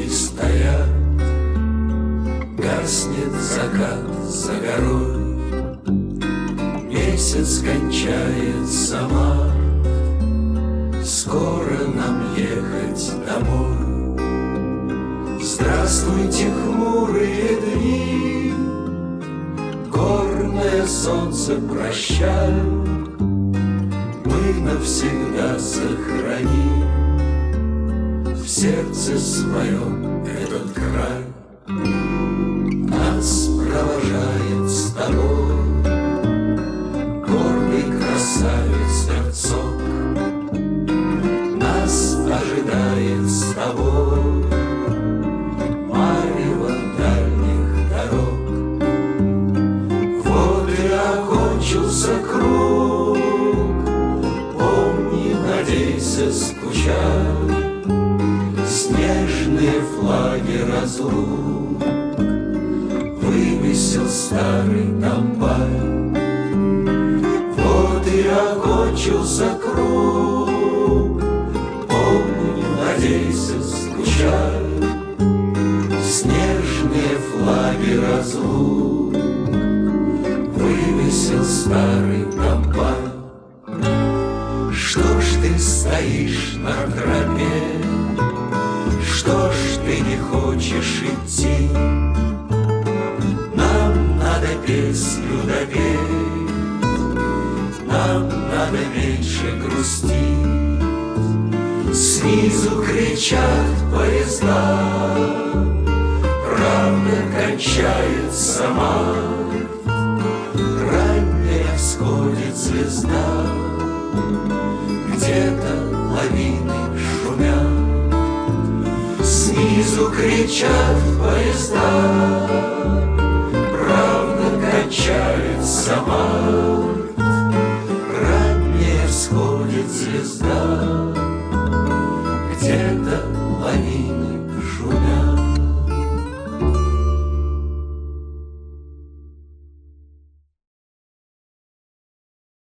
стоят, гаснет закат за горой, месяц кончается март, скоро нам ехать домой. Здравствуйте, хмурые дни, горное солнце, прощай, мы навсегда сохраним в сердце своем этот край. Нас провожает с тобой гордый красавец Герцог, нас ожидает с тобой марево дальних дорог. Вот и окончился круг, помни, надейся, скучай, снежные флаги разлук вывесил старый трамвай. Вот и окончился круг, помни, надейся, скучай, снежные флаги разлук вывесил старый трамвай. Что ж ты стоишь на тропе, что ж ты не хочешь идти? Нам надо песню допеть, нам надо меньше грустить. Снизу кричат поезда, правда кончается март, ранняя всходит звезда, где-то лавины шумят. Снизу кричат поезда, правда кончается март, ранняя всходит звезда.